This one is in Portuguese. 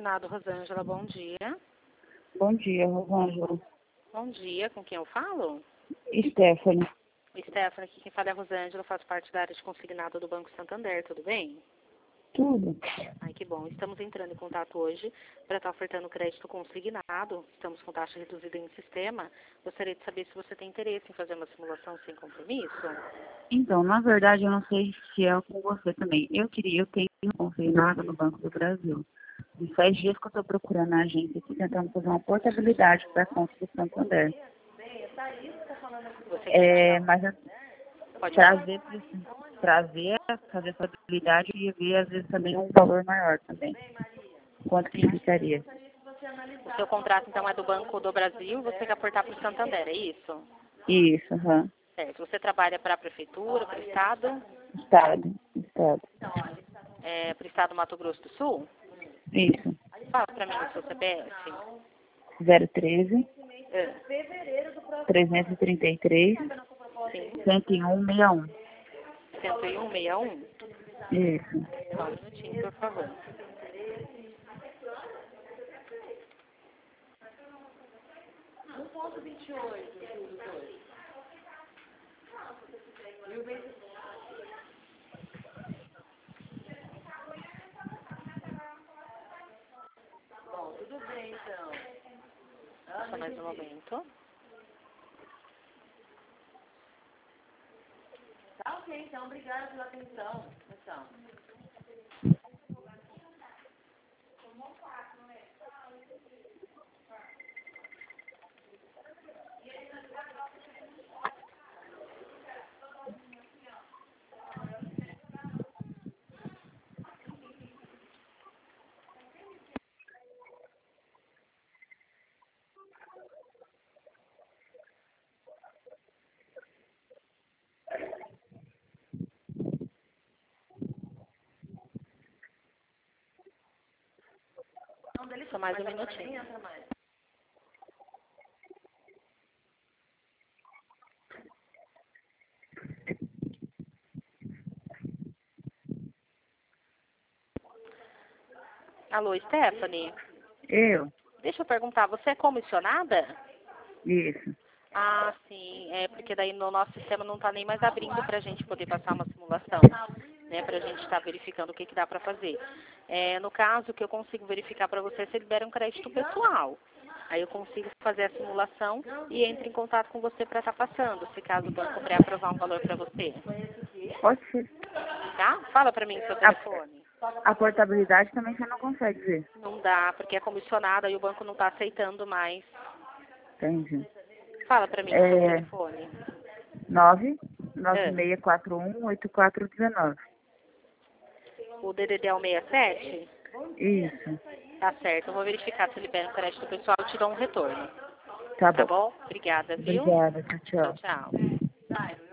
consignado, Rosângela, bom dia. Bom dia, Rosângela. Bom dia, com quem eu falo? Stephanie. Stephanie, aqui quem fala é a Rosângela, faz parte da área de consignado do Banco Santander, tudo bem? Tudo. Ai, que bom. Estamos entrando em contato hoje para estar ofertando crédito consignado. Estamos com taxa reduzida em sistema. Gostaria de saber se você tem interesse em fazer uma simulação sem compromisso. Então, na verdade, eu não sei se é com você também. Eu tenho consignado no Banco do Brasil. E faz dias que eu estou procurando a agência aqui, tentando fazer uma portabilidade para a conta do Santander. Você quer Mas Pode falar. fazer a portabilidade e ver, às vezes, também um valor maior também. Quanto que ficaria? O seu contrato, então, é do Banco do Brasil e você quer aportar para o Santander, é isso? Isso, aham. Certo. Você trabalha para a Prefeitura, para o Estado? Estado. Para o Estado do Mato Grosso do Sul? Isso. Fala para mim o seu CPF. 013 É. 333 Sim. 10161. 10161? Isso. Só um minutinho, por favor. Só mais um momento. Tá ok, então, obrigada pela atenção. Então. Só mais um minutinho. Alô, Stephanie? Eu? Deixa eu perguntar, você é comissionada? Isso. Ah, sim. É porque daí no nosso sistema não está nem mais abrindo para a gente poder passar uma simulação, né? Para a gente estar verificando o que dá para fazer. No caso, que eu consigo verificar para você se libera um crédito pessoal. Aí eu consigo fazer a simulação e entro em contato com você para estar passando, se caso o banco pré-aprovar um valor para você. Pode ser. Tá? Fala para mim o seu telefone. A portabilidade também você não consegue ver. Não dá, porque é comissionada e o banco não está aceitando mais. Entendi. Fala para mim o seu telefone. 996418419. O DDD é o 67? Isso. Tá certo, eu vou verificar se libera o crédito pessoal e te dou um retorno. Tá Tá bom. bom? Obrigada, viu? Obrigada. Tchau. Tchau, tchau.